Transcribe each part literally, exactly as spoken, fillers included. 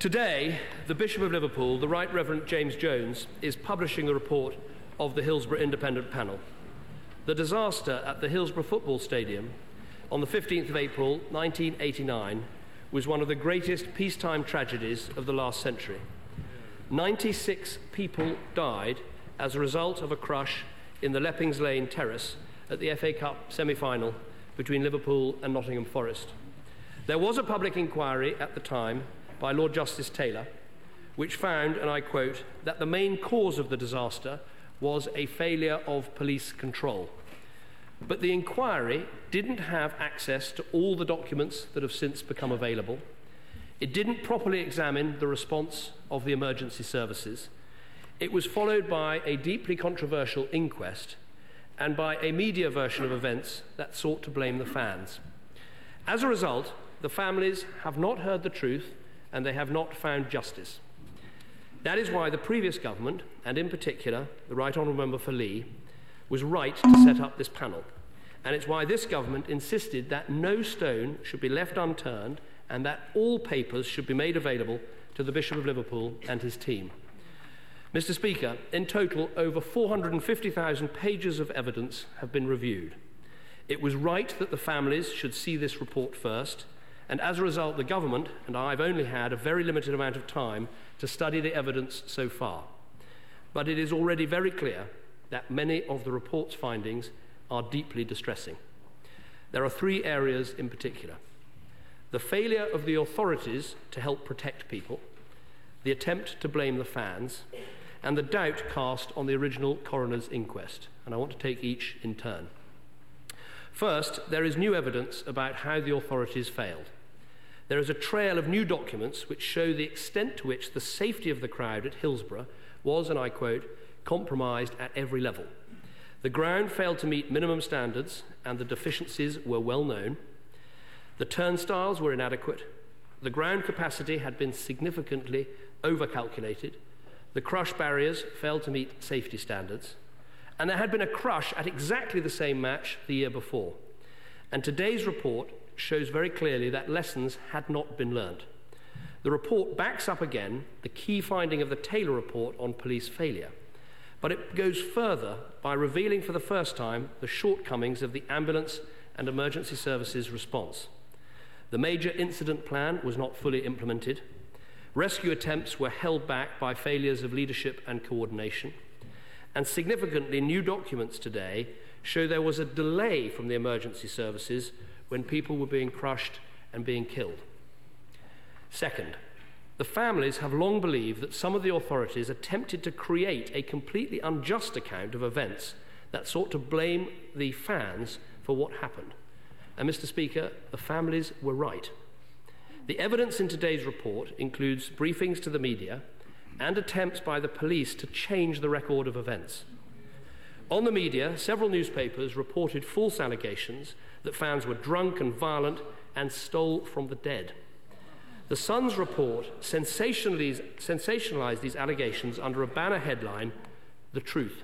Today, the Bishop of Liverpool, the Right Reverend James Jones, is publishing the report of the Hillsborough Independent Panel. The disaster at the Hillsborough Football Stadium on the fifteenth of April nineteen eighty-nine was one of the greatest peacetime tragedies of the last century. ninety-six people died as a result of a crush in the Leppings Lane Terrace at the F A Cup semi-final between Liverpool and Nottingham Forest. There was a public inquiry at the time by Lord Justice Taylor, which found, and I quote, that the main cause of the disaster was a failure of police control. But the inquiry didn't have access to all the documents that have since become available. It didn't properly examine the response of the emergency services. It was followed by a deeply controversial inquest and by a media version of events that sought to blame the fans. As a result, the families have not heard the truth and they have not found justice. That is why the previous government, and in particular the Right Honourable Member for Lee, was right to set up this panel. And it's why this government insisted that no stone should be left unturned and that all papers should be made available to the Bishop of Liverpool and his team. Mister Speaker, in total, over four hundred fifty thousand pages of evidence have been reviewed. It was right that the families should see this report first, and as a result, the government and I've only had a very limited amount of time to study the evidence so far. But it is already very clear that many of the report's findings are deeply distressing. There are three areas in particular: the failure of the authorities to help protect people, the attempt to blame the fans, and the doubt cast on the original coroner's inquest. And I want to take each in turn. First, there is new evidence about how the authorities failed. There is a trail of new documents which show the extent to which the safety of the crowd at Hillsborough was, and I quote, compromised at every level. The ground failed to meet minimum standards and the deficiencies were well known. The turnstiles were inadequate. The ground capacity had been significantly overcalculated. The crush barriers failed to meet safety standards. And there had been a crush at exactly the same match the year before. And today's report shows very clearly that lessons had not been learned. The report backs up again the key finding of the Taylor report on police failure. But it goes further by revealing for the first time the shortcomings of the ambulance and emergency services response. The major incident plan was not fully implemented. Rescue attempts were held back by failures of leadership and coordination. And significantly, new documents today show there was a delay from the emergency services when people were being crushed and being killed. Second, the families have long believed that some of the authorities attempted to create a completely unjust account of events that sought to blame the fans for what happened. And Mister Speaker, the families were right. The evidence in today's report includes briefings to the media and attempts by the police to change the record of events. On the media, several newspapers reported false allegations that fans were drunk and violent and stole from the dead. The Sun's report sensationalized these allegations under a banner headline, "The Truth."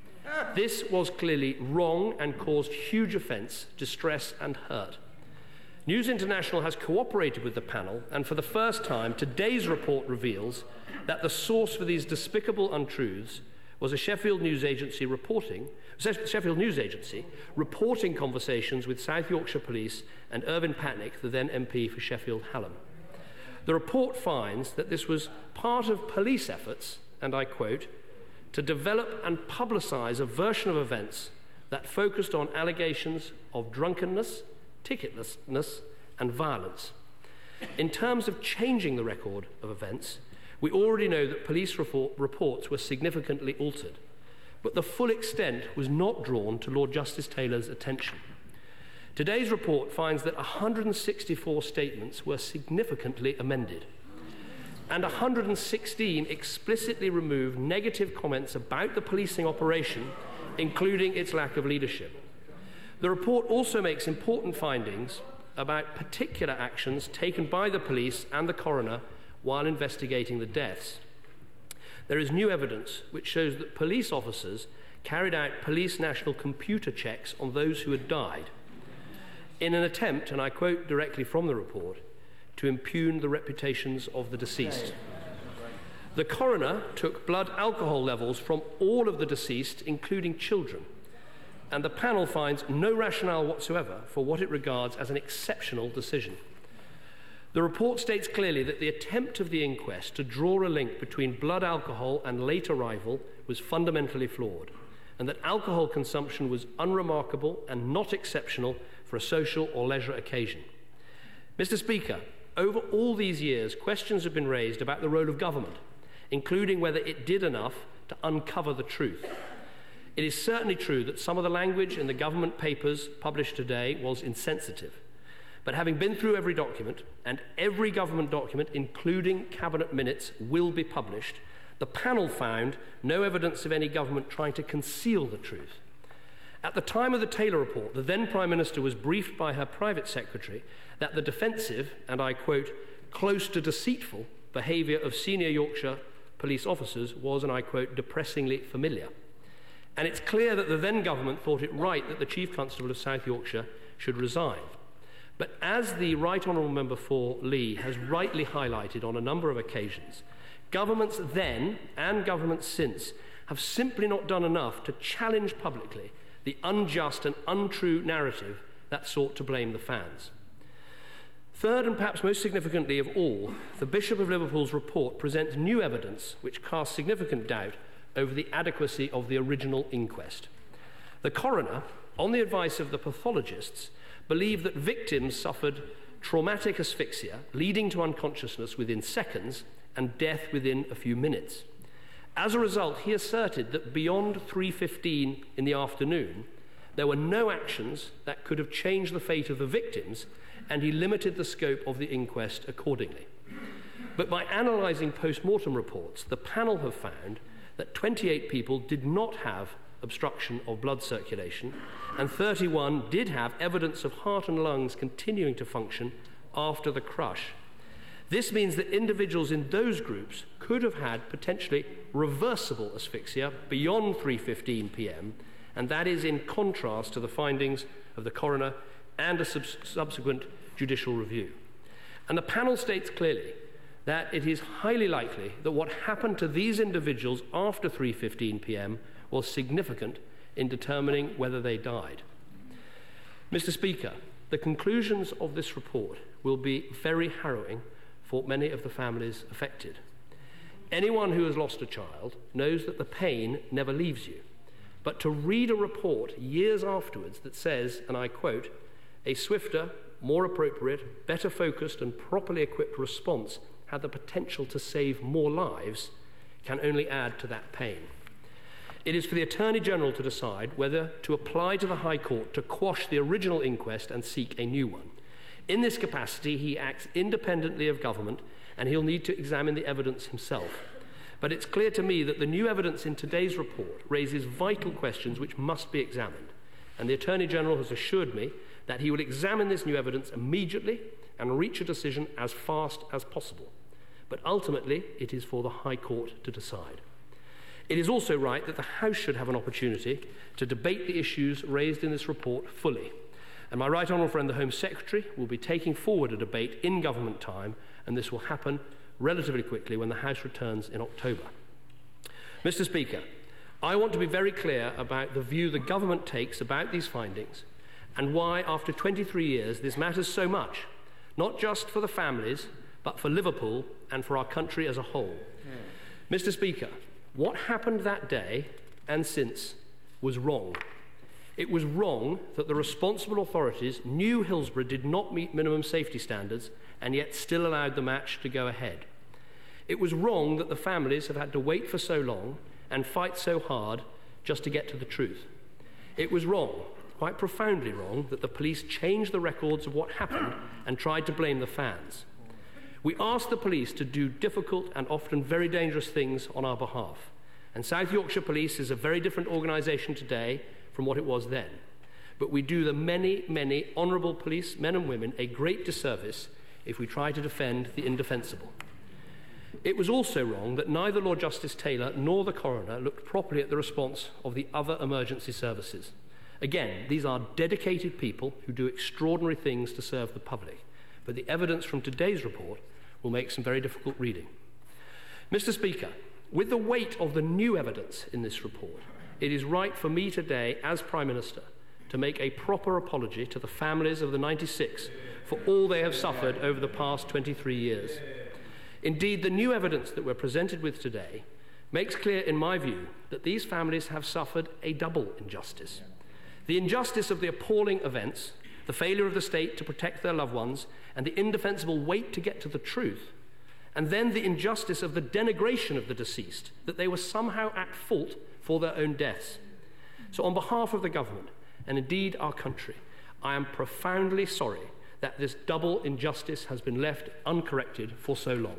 This was clearly wrong and caused huge offence, distress and hurt. News International has cooperated with the panel, and for the first time, today's report reveals that the source for these despicable untruths was a Sheffield News Agency reporting, Sheffield News Agency reporting conversations with South Yorkshire Police and Irvin Patnick, the then M P for Sheffield Hallam. The report finds that this was part of police efforts, and I quote, to develop and publicise a version of events that focused on allegations of drunkenness, ticketlessness and violence. In terms of changing the record of events, we already know that police report reports were significantly altered, but the full extent was not drawn to Lord Justice Taylor's attention. Today's report finds that one hundred sixty-four statements were significantly amended, and one hundred sixteen explicitly removed negative comments about the policing operation, including its lack of leadership. The report also makes important findings about particular actions taken by the police and the coroner while investigating the deaths. There is new evidence which shows that police officers carried out police national computer checks on those who had died in an attempt, and I quote directly from the report, to impugn the reputations of the deceased. The coroner took blood alcohol levels from all of the deceased, including children, and the panel finds no rationale whatsoever for what it regards as an exceptional decision. The report states clearly that the attempt of the inquest to draw a link between blood alcohol and late arrival was fundamentally flawed, and that alcohol consumption was unremarkable and not exceptional for a social or leisure occasion. Mister Speaker, over all these years, questions have been raised about the role of government, including whether it did enough to uncover the truth. It is certainly true that some of the language in the government papers published today was insensitive. But having been through every document, and every government document, including cabinet minutes, will be published, the panel found no evidence of any government trying to conceal the truth. At the time of the Taylor report, the then Prime Minister was briefed by her private secretary that the defensive, and I quote, close to deceitful behaviour of senior Yorkshire police officers was, and I quote, depressingly familiar. And it's clear that the then government thought it right that the Chief Constable of South Yorkshire should resign. But as the Right Honourable Member for Lee has rightly highlighted on a number of occasions, governments then and governments since have simply not done enough to challenge publicly the unjust and untrue narrative that sought to blame the fans. Third, and perhaps most significantly of all, the Bishop of Liverpool's report presents new evidence which casts significant doubt over the adequacy of the original inquest. The coroner, on the advice of the pathologists, believed that victims suffered traumatic asphyxia leading to unconsciousness within seconds and death within a few minutes. As a result, he asserted that beyond three fifteen in the afternoon, there were no actions that could have changed the fate of the victims, and he limited the scope of the inquest accordingly. But by analysing post-mortem reports, the panel have found that twenty-eight people did not have obstruction of blood circulation, and thirty-one did have evidence of heart and lungs continuing to function after the crush. This means that individuals in those groups could have had potentially reversible asphyxia beyond three fifteen p m, and that is in contrast to the findings of the coroner and a sub- subsequent judicial review. And the panel states clearly that it is highly likely that what happened to these individuals after three fifteen p m was significant in determining whether they died. Mister Speaker, the conclusions of this report will be very harrowing for many of the families affected. Anyone who has lost a child knows that the pain never leaves you. But to read a report years afterwards that says, and I quote, a swifter, more appropriate, better focused and properly equipped response had the potential to save more lives, can only add to that pain. It is for the Attorney General to decide whether to apply to the High Court to quash the original inquest and seek a new one. In this capacity, he acts independently of government, and he'll need to examine the evidence himself. But it's clear to me that the new evidence in today's report raises vital questions which must be examined. And the Attorney General has assured me that he will examine this new evidence immediately and reach a decision as fast as possible. But ultimately, it is for the High Court to decide. It is also right that the House should have an opportunity to debate the issues raised in this report fully. And my right honourable friend, the Home Secretary, will be taking forward a debate in government time, and this will happen relatively quickly when the House returns in October. Mister Speaker, I want to be very clear about the view the government takes about these findings and why, after twenty-three years, this matters so much, not just for the families, but for Liverpool and for our country as a whole. Yeah. Mister Speaker, what happened that day and since was wrong. It was wrong that the responsible authorities knew Hillsborough did not meet minimum safety standards and yet still allowed the match to go ahead. It was wrong that the families have had to wait for so long and fight so hard just to get to the truth. It was wrong, quite profoundly wrong, that the police changed the records of what happened and tried to blame the fans. We asked the police to do difficult and often very dangerous things on our behalf. And South Yorkshire Police is a very different organisation today from what it was then. But we do the many, many honourable police men and women a great disservice if we try to defend the indefensible. It was also wrong that neither Lord Justice Taylor nor the coroner looked properly at the response of the other emergency services. Again, these are dedicated people who do extraordinary things to serve the public. but the evidence from today's report will make some very difficult reading. Mister Speaker, with the weight of the new evidence in this report, it is right for me today, as Prime Minister, to make a proper apology to the families of the ninety-six for all they have suffered over the past twenty-three years. Indeed, the new evidence that we're presented with today makes clear, in my view, that these families have suffered a double injustice. The injustice of the appalling events, the failure of the state to protect their loved ones, and the indefensible wait to get to the truth, and then the injustice of the denigration of the deceased, that they were somehow at fault for their own deaths. So on behalf of the government, and indeed our country, I am profoundly sorry that this double injustice has been left uncorrected for so long.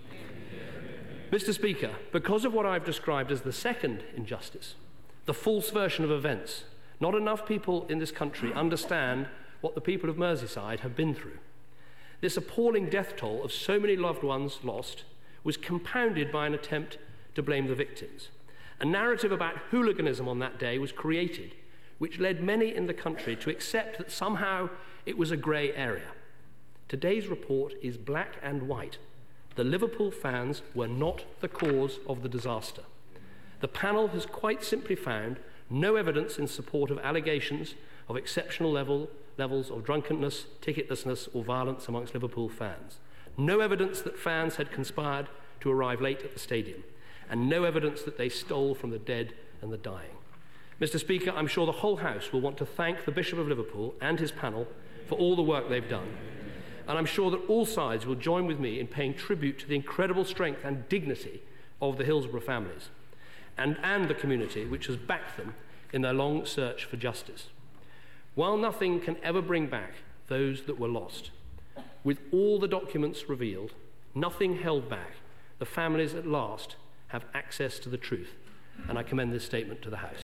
Mister Speaker, because of what I've described as the second injustice, the false version of events, not enough people in this country understand what the people of Merseyside have been through. This appalling death toll of so many loved ones lost was compounded by an attempt to blame the victims. A narrative about hooliganism on that day was created, which led many in the country to accept that somehow it was a grey area. Today's report is black and white. The Liverpool fans were not the cause of the disaster. The panel has quite simply found no evidence in support of allegations of exceptional level, levels of drunkenness, ticketlessness, or violence amongst Liverpool fans. No evidence that fans had conspired to arrive late at the stadium, and no evidence that they stole from the dead and the dying. Mister Speaker, I'm sure the whole House will want to thank the Bishop of Liverpool and his panel for all the work they've done. And I'm sure that all sides will join with me in paying tribute to the incredible strength and dignity of the Hillsborough families and, and the community which has backed them in their long search for justice. While nothing can ever bring back those that were lost, with all the documents revealed, nothing held back, the families at last have access to the truth. And I commend this statement to the House.